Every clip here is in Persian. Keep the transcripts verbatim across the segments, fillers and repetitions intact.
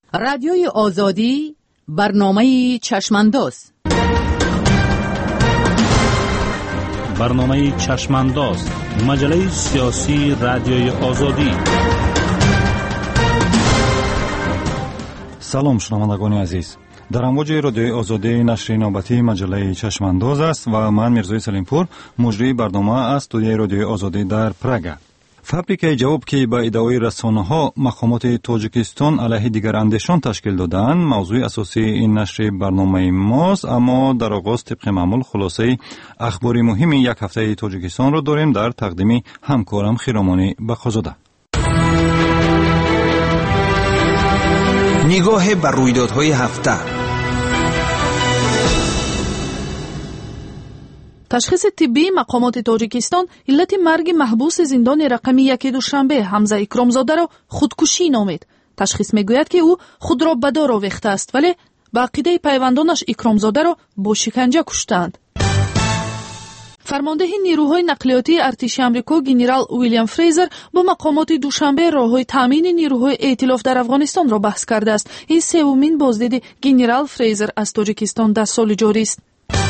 رادیوی آزادی، برنامه چشمانداز. برنامه چشمانداز، مجله سیاسی رادیوی آزادی. سلام شنوندگان عزیز. در امواج رادیوی آزادی نشر نوبتی مجله چشمانداز است و من میرزای سلیمپور مجری برنامه از استودیوی رادیوی آزادی در پراگ. فابریکه جواب که با ادعای رسانه‌ها مقامات تاجیکستان علیه دیگر اندیشان تشکیل دادند موضوع اساسی این نشر برنامه ماست، اما در آغاز طبق معمول خلاصه اخبار مهم یک هفته تاجیکستان را داریم در تقدیم همکارم خیرامانی بخازاده. نگاه بر رویدادهای هفته. تشخیص طبی مقامات تاجیکستان علت مرگ محبوس زندان رقمی یک دوشنبه حمزه اکرامزاده را خودکشی نامید. تشخیص میگوید که او خود را به دار آویخته است، ولی به عقیده پیوندانش اکرامزاده را با شکنجه کشتند. فرمانده نیروهای نقلیاتی ارتش آمریکا گنرال ویلیام فریزر با مقامات دوشنبه راههای تامین نیروهای ائتلاف در افغانستان را بحث کرده است. این سومین بازدید گنرال فریزر از تاجیکستان در سال جاری است.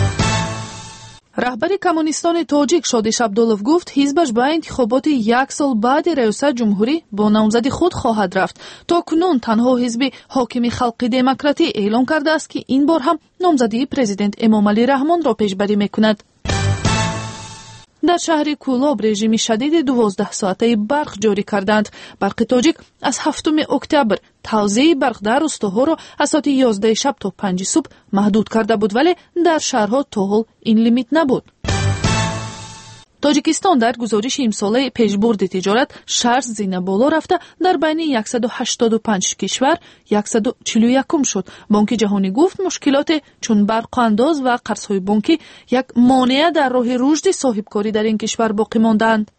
رهبر کمونیستان تاجیک شادیش عبداللوف گفت حزبش به انتخابات یک سال بعد ریاست جمهوری با نامزد خود خواهد رفت. تا کنون تنها حزب حاکم خلقی دموکراتی اعلام کرده است که این بار هم نامزدی پرزیدنت امام علی رحمان را پیشبری میکند. در شهر کولاب رژیم شدید دوازده ساعته برق جاری کردند. برق تاجیک از هفتم اکتبر توزیع برق در روستاها را از ساعت یازده شب تا پنج صبح محدود کرده بود، ولی در شهرها تا حال این لیمیت نبود. تاجیکستان در گزارش امساله پیشبرد تجارت شرط زینه بالا رفته در بین صد و هشتاد و پنج کشور صد و چهل و یک شد. بانک جهانی گفت مشکلات چون برق انداز و قرض‌های بانکی یک مانع در راه رشد صاحبکاری در این کشور باقی ماندند.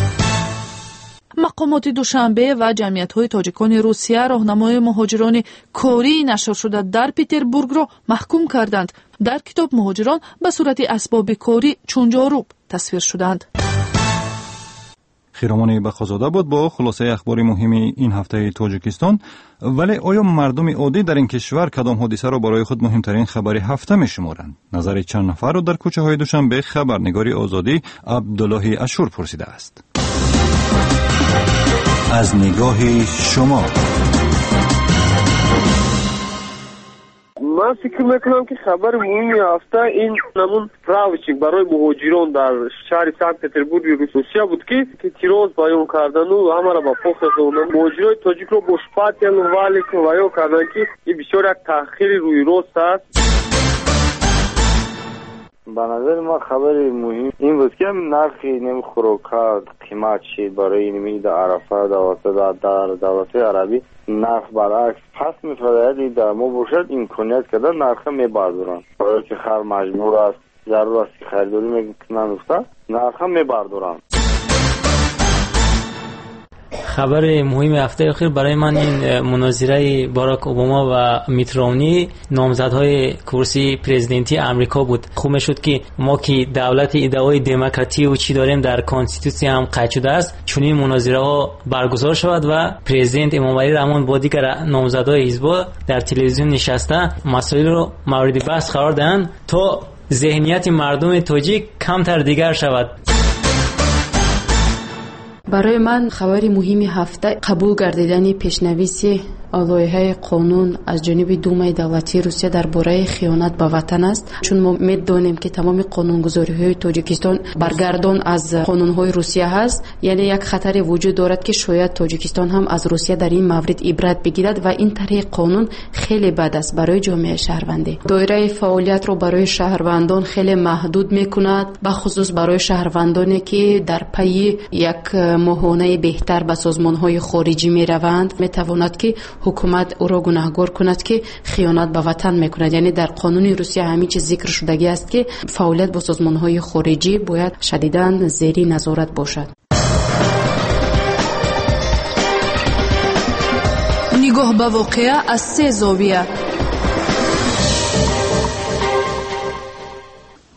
مقامات دوشنبه و جمعیت‌های تاجیکان روسیه راهنمای مهاجران کاری نشر شده در پتربورگ را محکوم کردند. در کتاب مهاجران به صورت اسباب کاری چون جاروب تصویر شدند. خیرامانی بخازاده بود با خلاصه اخبار مهم این هفته تاجیکستان. ولی آیا مردم عادی در این کشور کدام حادثه را برای خود مهمترین خبر هفته می‌شمارند؟ نظر چند نفر را در کوچه‌های دوشنبه خبرنگار آزادی عبدالله اشور پرسیده است. از نگاه شما. من فکر میکنم که خبر مهمی هفته این نمون راوچینگ برای مهاجران در شهر سنت پتربورگ روسیه بود که که تیراز بیان کردن و همه را با پاک خوندن. مهاجرای تاجیک رو با شپاتیان والی که بیان کردن که این بسیار یک تأخیر روی راست است. به نظر ما خبر مهم این بود که نرخی نیم خوراکات قیمت شد برای نمی در عرفه دواسته در دولت عربی نرخ برعکس پس میفرده در ما باشد امکانیت که در نرخ میبردارن برای که خر مجبور است ضرور است که خریداری میکنن افته نرخ میبردارن. خبر مهم هفته اخیر برای من این مناظره باراک اوباما و میت رومنی نامزدهای کرسی پرزیدنتی آمریکا بود. خوب شد که ما که دولت ادعای دموکراسی و چی داریم در کانستیتوسی هم قید شده است، چون این مناظره ها برگزار شود و پرزیدنت امام علی رحمان با دیگر نامزدهای حزب در تلویزیون نشسته مسائل رو مورد بحث قرار دهند تا ذهنیت مردم تاجیک کمتر دیگر شود. برای من خبری مهمی هفته قبول گردیدن پیشنویس لایحه قانون از جانب دومای دولتی روسیه درباره خیانت به وطن است، چون ما می‌دانیم که تمام قانونگذاری‌های تاجیکستان برگردان از قانون‌های روسیه هست. یعنی یک خطر وجود دارد که شاید تاجیکستان هم از روسیه در این مورد عبرت بگیرد و این طرح قانون خیلی بد است برای جامعه شهروندی. دایره فعالیت رو برای شهروندان خیلی محدود می‌کند، به خصوص برای شهروندانی که در پی یک ماهانه بهتر به سازمان‌های خارجی می‌روند. می‌تواند که حکومت او را گناهکار کند که خیانت به وطن میکند. یعنی در قانون روسیه همین چیز ذکر شدگی است که فعالیت با سازمان‌های خارجی باید شدیداً زیر نظارت باشد. نگاه به واقعه از سه زاویه.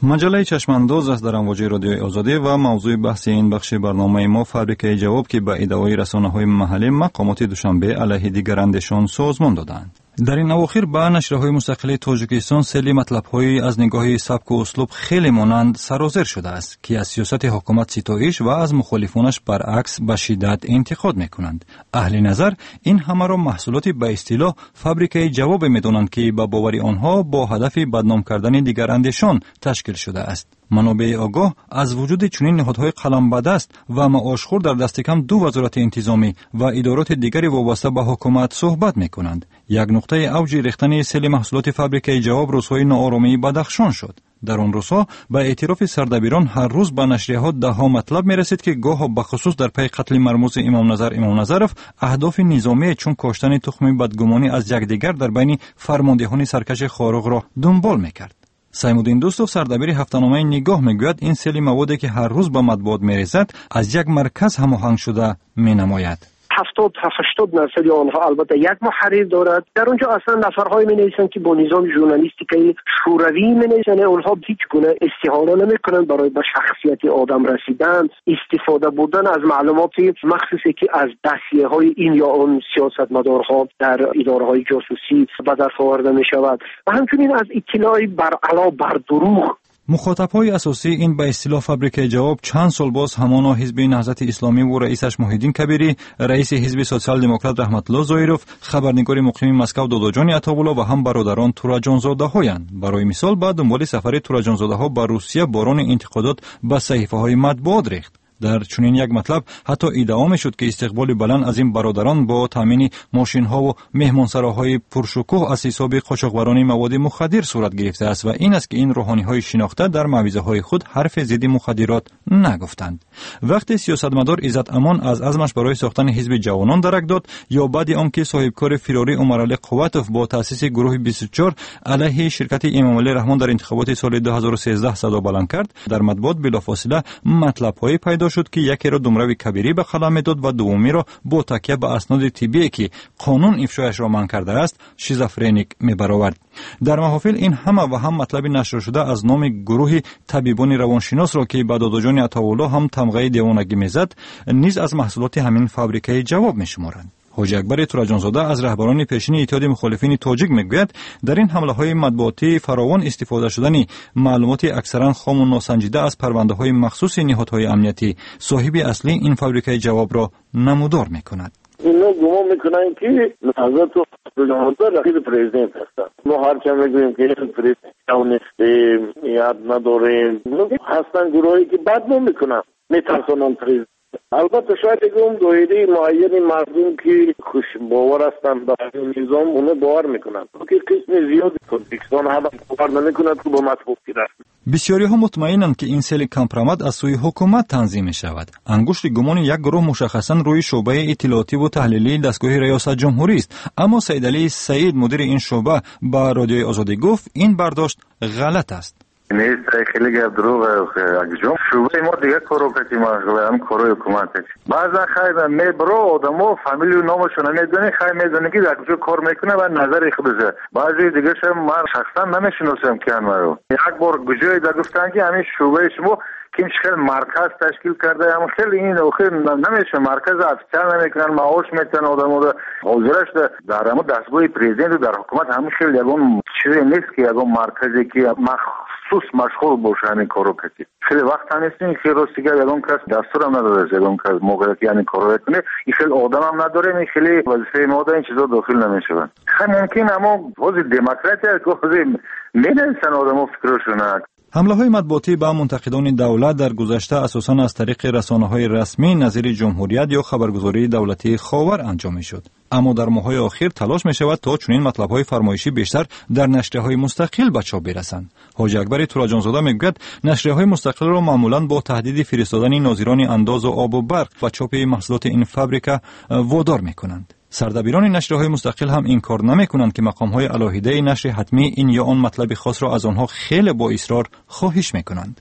مجله چشمانداز است در امواج رادیوی آزادی و موضوع بحث این بخش برنامه ما فابریکه جواب که به ادعای رسانه‌های محلی مقامات دوشنبه علیه دیگرندشان سازمان دادند. در این اواخر با نشریه‌های مستقل تاجیکستان سری مطلب‌های از نگاه سبک و اسلوب خیلی مانند سرازیر شده است که از سیاست حکومت ستایش و از مخالفانش برعکس به شدت انتقاد می‌کنند. اهل نظر این همه را محصولات به اصطلاح فابریکه جواب می‌دانند که به باور آنها با هدف بدنام کردن دیگراندیشان تشکیل شده است. منابع آگاه از وجود چنین نهادهای قلمبدست و معاشخور در دست کم دو وزارت انتظامی و ادارات دیگری وابسته به حکومت صحبت می‌کنند. یک نقطه اوج ریختن سیل محصولات فابریکه جواب روزهای ناآرامی بدخشان شد. در آن روزها به اعتراف سردبیران هر روز به نشریه‌ها ده‌ها مطلب می‌رسید که گاه به خصوص در پی قتل مرموز امام نظر امام نظرف اهداف نظامی چون کاشتن تخم بدگمانی از یکدیگر در بین فرماندهان سرکش خارق را دنبال می‌کرد. سیمودین دوستوف سردبیر هفته‌نامه نگاه میگوید این سیل موادی که هر روز به مطبوعات می‌رسد از یک مرکز هماهنگ شده می‌نماید. هفتاد تا هشتاد درصد آنها البته یک محرر دارد. در اونجا اصلا نفرهای می نویسند که با نظام ژورنالیستیکی شوروی می نویسند. اونها هیچ گونه استعاره نمی کنند برای به شخصیت آدم رسیدن، استفاده بردن از معلومات مخصوصی که از دستیه های این یا اون سیاستمدارها در اداره های جاسوسی به دست آورده می شود و همچنین از اطلاع بر علا بر دروغ. مخاطب‌های اساسی این به اصطلاح فابریکه جواب چند سال باز همانا حزب نهضت اسلامی و رئیسش محیدین کبیری، رئیس حزب سوسیال دموکرات رحمت الله ظاهروف، خبرنگار مقیم مسکو داداجان عطاالله و هم برادران تورجانزاده‌هایند. برای مثال بعد دنبال سفر تورجانزاده‌ها به روسیه باران انتقادات به صحیفه‌های مطبوعات ریخت. در چنین یک مطلب حتی ادعا می‌شد که استقبال بلند از این برادران با تامین ماشین‌ها و مهمانسراهای پرشکوه از حساب قاچاقبران مواد مخدر صورت گرفته است و این است که این روحانی‌های شناخته در موعظه‌های خود حرف ضد مخدرات نگفتند. وقتی سیاستمدار عزت امان از عزمش برای ساختن حزب جوانان درک داد یا بعد آنکه صاحبکار فراری عمرعلی قوتوف با تأسیس گروه بیست و چهار علیه شرکت امامعلی رحمان در انتخابات سال دو هزار و سیزده صدا بلند کرد، در مطبوعات بلافاصله مطلب‌های پیدا شد که یکی را دمروی کبیری به خلا می‌داد و دومی را با تکیه به اسناد طبی که قانون افشایش را منع کرده است شیزوفرنیک می‌برآورد. در محافل این همه و هم مطلب نشر شده از نام گروه طبیبان روانشناس را که به داداجان عطاالله هم تمغه دیوانگی میزد نیز از محصولات همین فابریکه جواب می‌شمارند. حاجی اکبر تورجانزاده از رهبران پیشین اتحاد مخالفین تاجیک میگوید در این حمله های مطبوعاتی فراوان استفاده شدن معلومات اکثرا خام و ناسنجیده از پرونده های مخصوص نهادهای امنیتی صاحب اصلی این فابریکه جواب را نمودار میکند. اینا گمان میکنن که حضرت تورجانزاده رقیب پرزیدنت هستند. ما هر چند میگوییم که پرزیدنت نیستیم، یاد نداریم، هستن گروهی که بد نمیکنن، میترسونن پرزیدنت. البته شاید اون دایره معین مردم که خوش باور هستند به نظام اونو باور میکنند که قسم زیادی تاجیکستان هم باور نمیکند که با مطبوعاتی رفت. بسیاری ها مطمئنند که این سیل کمپرامد از سوی حکومت تنظیم می شود. انگشت گمان یک گروه مشخصا روی شعبه اطلاعاتی و تحلیلی دستگاه ریاست جمهوری است، اما سید علی سعید مدیر این شعبه با رادیوی آزادی گفت این برداشت غلط است. نیست خیلی گپ دروغ اگجام شعبه ما دیگه کارو کردیم مشغول هم کارو حکومت است. بعضا خیر میبرو آدمو فامیلی و نامشون نمیدونی خیر میدونی که اگجو کار میکنه و نظر خودشه. بعضی دیگه شم من شخصا نمیشناسم که مرو یک بار گوجه دا گفتن که همین شعبه شما که خیلی مرکز تشکیل کرده اما خیلی این خیلی نمیشه مرکز افسر نمیکنن معاش میتن آدمو حاضرش در همون دستگاه پرزیدنت در حکومت همین خیلی یگون چیزی نیست که یگون مرکزی که مخصوص مشغول باشه همین کارو کنه. خیلی وقت نیستین که روستیگر یگون کس دستور هم نداره یگون کس موقعیت یعنی کارو کنه این خیلی آدم هم نداره این خیلی وظیفه ما این چیزا داخل نمیشه. خیلی ممکن اما وضع دموکراسی که وضع نمیدونن آدمو فکرشون. حمله های مطبوعاتی به منتقدان دولت در گذشته اساساً از طریق رسانه‌های رسمی نظیر جمهوریت یا خبرگزاری دولتی خاور انجام می‌شد. اما در ماه‌های اخیر تلاش می‌شود تا چنین مطلب‌های فرمایشی بیشتر در نشریه‌های مستقل به چاپ برسند. حاجی اکبر تورجانزاده میگوید نشریه‌های مستقل را معمولاً با تهدید فرستادن ناظران انداز و آب و برق و چاپ محصولات این فابریکه وادار می‌کنند. سردبیران نشریه‌های مستقل هم این کار نمی‌کنند که مقام‌های علاهیده نشر حتمی این یا آن مطلب خاص را از آنها خیلی با اصرار خواهش می‌کنند.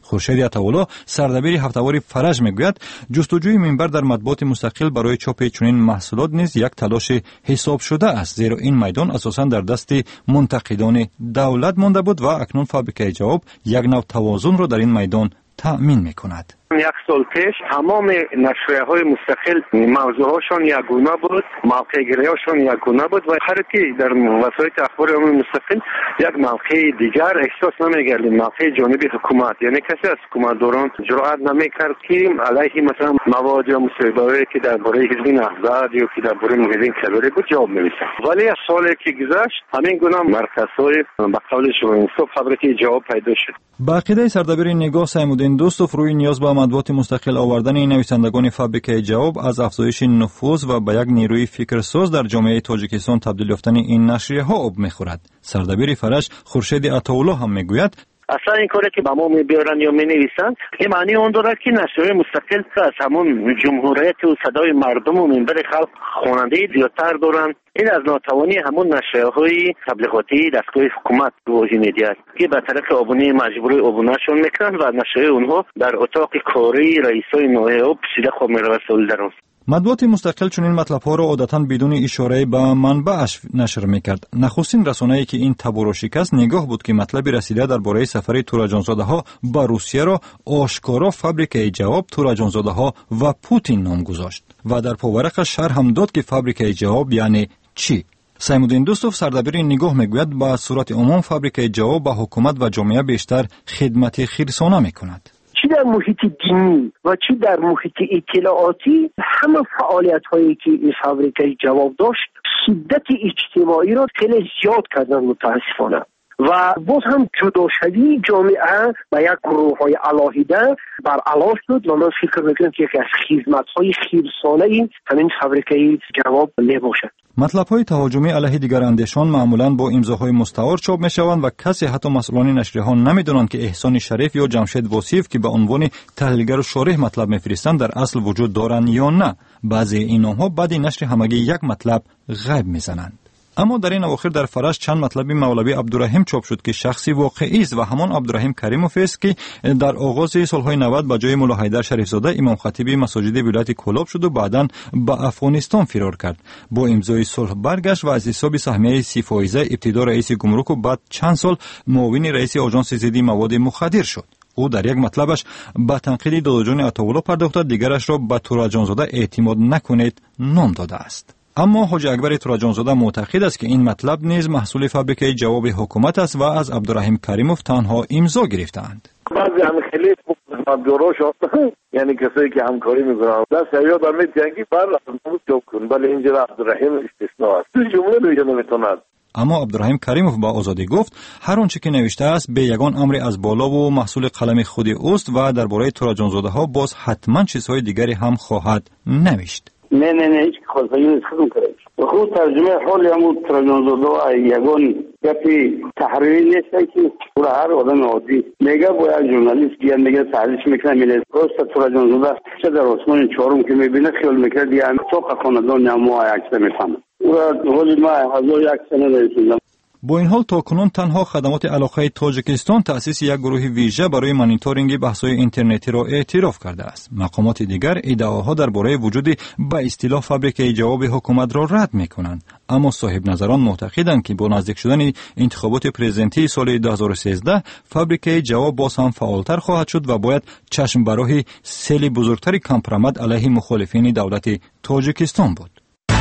خورشید عطاالله سردبیر هفته‌وار فرج میگوید جستجوی منبر در مطبوعات مستقل برای چاپ چنین محصولات نیز یک تلاش حساب شده است، زیرا این میدان اساساً در دست منتقدان دولت مانده بود و اکنون فابریکه جواب یک نوع توازن را در این میدان تأمین میکند. یک سال پیش تمام نشریه‌های مستقل موضوعشون یگانه بود، موقع گیری‌هاشون یگانه بود و هر کی در وسایل اخبار عمومی مستقل یک موقع دیگر احساس نمی‌کرد، موقع جانب حکومت، یعنی کسی از حکومتداران جرأت نمی‌کرد که علیه مثلا مواد یا مصاحبه‌ای که درباره حزب نهضت یا که درباره مجاهدین کبیره بود جواب می‌رسید. ولی از سالی که گذشت همین گونه مرکزهای به قول شما انصاف فابریکه جواب پیدا شد. با عقیده سردبیر نگاه سیمودین دوستوف روی نیاز به مطبوعات مستقل آوردن نویسندگان فابریکه جواب از افزایش نفوذ و به یک نیروی فکرساز در جامعه تاجیکستان تبدیل یافتن این نشریه‌ها آب می‌خورد. سردبیر فرج خورشید عطاالله هم میگوید اصلا این کاری که به ما میبیارن یا مینویسن این معنی اون دارد که نشریه مستقل که از همون جمهوریت و صدای مردم و منبر خلق خواننده زیادتر دارن، این از ناتوانی همون نشریه‌های تبلیغاتی دستگاه حکومت واژه میدهد که به طرف ابونه مجبور ابونهشون میکنن و نشریه اونها در اتاق کاری رئیسای نایب سیده خود میرسول در اون. مطبوعات مستقل چنین مطلب‌ها را عادتاً بدون اشاره به منبعش نشر می‌کرد. نخستین رسانه‌ای که این تبو را شکست نگاه بود که مطلب رسیده درباره سفر تورجانزاده‌ها به روسیه را آشکارا فابریکه جواب تورجانزاده‌ها و پوتین نام گذاشت و در پاورقش شرح هم داد که فابریکه جواب یعنی چی. سیمودین دوستوف سردبیر نگاه میگوید با صورت عموم فابریکه جواب به حکومت و جامعه بیشتر خدمت خیرسانه می‌کند. چی در محیط دینی و چی در محیط اطلاعاتی همه فعالیت هایی که این فابریکه جواب داشت شدت اجتماعی را خیلی زیاد کردن متاسفانه و باز هم جداشوی جامعه به یک گروه های علاهیده بر علا شد و من فکر میکنم که یکی از خدمت های خیرسانه این همین فابریکه جواب می باشد. مطلب‌های تهاجمی علیه دیگر اندیشان معمولاً با امضاهای مستعار چاپ می‌شوند و کسی حتی مسئولان نشریه‌ها نمی‌دانند که احسان شریف یا جمشید وصیف که به عنوان تحلیلگر و شارح مطلب می‌فرستند در اصل وجود دارند یا نه. بعضی این نام‌ها بعد نشر همگی یک مطلب غیب می‌زنند. اما در این اواخر در فرج چند مطلبی مولوی عبدالرحیم چاپ شد که شخصی واقعی است و همان عبدالرحیم کریموف است که در آغاز سالهای نود به جای مولا حیدر شریفزاده امام خطیب مساجد ولایت کولاب شد و بعداً به افغانستان فرار کرد. با امضای صلح برگشت و از حساب سهمیه سی فایزه ابتدا رئیس گمرک و بعد چند سال معاون رئیس آژانس ضد مواد مخدر شد. او در یک مطلبش به تنقید داداجان عطاالله پرداخته، دیگرش را به تورجانزاده اعتماد نکنید نام داده است. اما حاجی اکبر تورجانزاده معتقد است که این مطلب نیز محصول فابریکه جواب حکومت است و از عبدالرحیم کریموف تنها امضا گرفتند. بعضی هم خیلی مدیراش هستند، یعنی کسایی که همکاری میکنند دست یاد هم میتونن که بر جواب کن، ولی اینجا عبدالرحیم استثناء است. تو جمله دیگه نمیتوند. اما عبدالرحیم کریموف با آزادی گفت هر آنچه که نوشته است به یگان امر از بالا و محصول قلم خود اوست و درباره تورجانزاده ها باز حتما چیزهای دیگری هم خواهد نوشت. نه نه نه هیچ خواستگی نیست خودم کرد خود ترجمه حالی همون تورجانزاده و یگان گفتی تحریری نیست که برای هر آدم عادی میگه باید ژورنالیست بیان میگه تحلیلش میکنه میله راست تورجانزاده چه در آسمان چهارم که میبینه خیال میکرد یعنی تو خاندان نمو عکس میفهمه او حالی ما هزار یک سنه رسیدم. با این حال تاکنون تنها خدمات علاقه تاجیکستان تأسیس یک گروه ویژه برای مانیتورینگ بحث‌های اینترنتی را اعتراف کرده است. مقامات دیگر ادعاها درباره وجود به اصطلاح فابریکه جواب حکومت را رد می‌کنند. اما صاحب نظران معتقدند که با نزدیک شدن انتخابات پرزیدنتی سال دو هزار و سیزده فابریکه جواب باز هم فعالتر خواهد شد و باید چشم به راه سیل بزرگتری کمپرامد علیه مخالفین دولت تاجیکستان بود.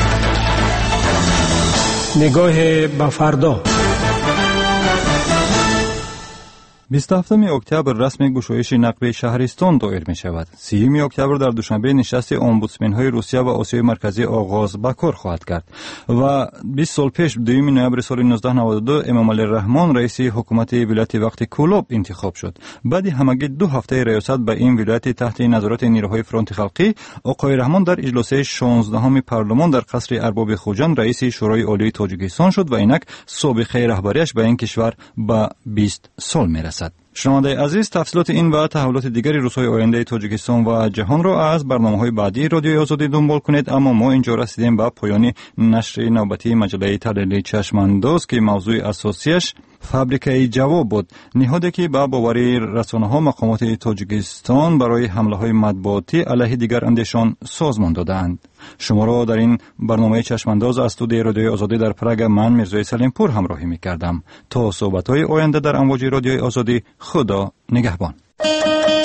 نگاه به فردا. بیست و هفتم اکتبر رسم گشایش نقب شهرستان دایر می شود. سیوم اکتبر در دوشنبه نشست امبودسمن های روسیه و آسیای مرکزی آغاز به کار خواهد کرد و بیست سال پیش دوم نوامبر سال نوزده نود و دو امام علی الرحمن رئیس حکومت ولایت وقت کولاب انتخاب شد. بعد همگی دو هفته ریاست به این ولایت تحت نظارت نیروهای فرانت خلقی، آقای رحمان در اجلاس شانزدهم پارلمان در قصر ارباب خوجند رئیس شورای عالی تاجیکستان شد و اینک سابقه رهبریش به این کشور به بیست سال میرسد. شنونده عزیز، تفصیلات این و تحولات دیگری روزهای آینده تاجیکستان و جهان را از برنامه‌های بعدی رادیوی آزادی دنبال کنید. اما ما اینجا رسیدیم به پایان نشر نوبتی مجله تحلیلی چشمانداز که موضوع اساسیش فابریکه جواب بود، نهادی که با باوری رسانه‌ها مقامات تاجیکستان برای حمله‌های مطبوعاتی علیه دیگر اندیشان سازمان دادند. شما را در این برنامه چشمانداز از استودیوی رادیوی آزادی در پراگ من میرزای سلیم پور همراهی می‌کردم. تا صحبت‌های آینده در امواج رادیوی آزادی، خدا نگهبان.